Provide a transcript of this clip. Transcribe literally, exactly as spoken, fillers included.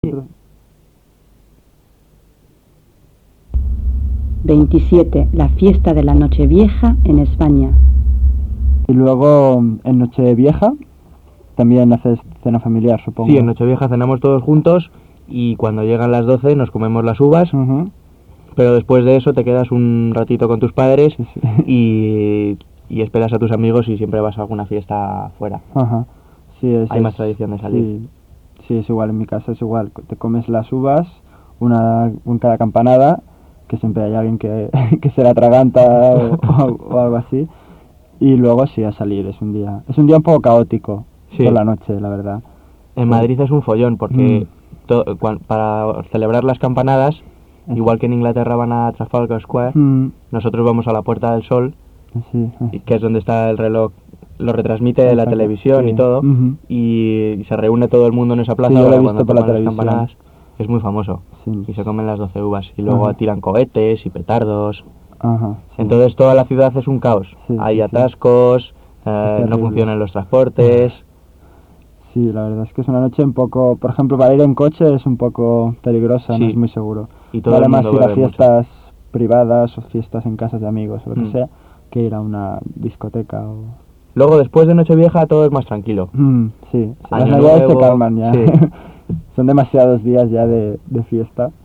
veintisiete. La fiesta de la Nochevieja en España. Y luego en Nochevieja también haces cena familiar, supongo. Sí, en Nochevieja cenamos todos juntos y cuando llegan las doce nos comemos las uvas, Uh-huh. pero después de eso te quedas un ratito con tus padres Sí, sí. y, y esperas a tus amigos y siempre vas a alguna fiesta fuera. Ajá. Sí, es, Hay es- más tradición de salir. Sí, sí, es igual, en mi casa es igual. Te comes las uvas, una en cada campanada, que siempre hay alguien que, que se la atraganta o, o- o algo así. Y luego sí, a salir, es un día. Es un día un poco caótico Sí. por la noche, la verdad. En Madrid es un follón porque Mm. to- cuan- para celebrar las campanadas, Eso. igual que en Inglaterra van a Trafalgar Square, Mm, nosotros vamos a la Puerta del Sol, sí. y que es donde está el reloj, lo retransmite la Exacto, televisión sí. y todo, Ujú. y, y se reúne todo el mundo en esa plaza Sí, yo lo he para visto cuando por la tocan las televisión. campanadas. Es muy famoso. Sí. Y se comen las doce uvas. Y luego Ajá. tiran cohetes y petardos. Ajá. Sí. Entonces toda la ciudad es un caos. Sí, Hay sí, sí. atascos, eh, no terrible. funcionan los transportes. Sí, la verdad es que es una noche un poco, por ejemplo, para ir en coche es un poco peligrosa, no Sí. es muy seguro. Y todo Vale el más mundo ir a bebe mucho. fiestas privadas o fiestas en casas de amigos o lo que Mm. sea, que ir a una discoteca o... Luego después de Nochevieja todo es más tranquilo. Mm, sí, las Año navidades se Nuevo, calman ya. sí. Son demasiados días ya de, de fiesta.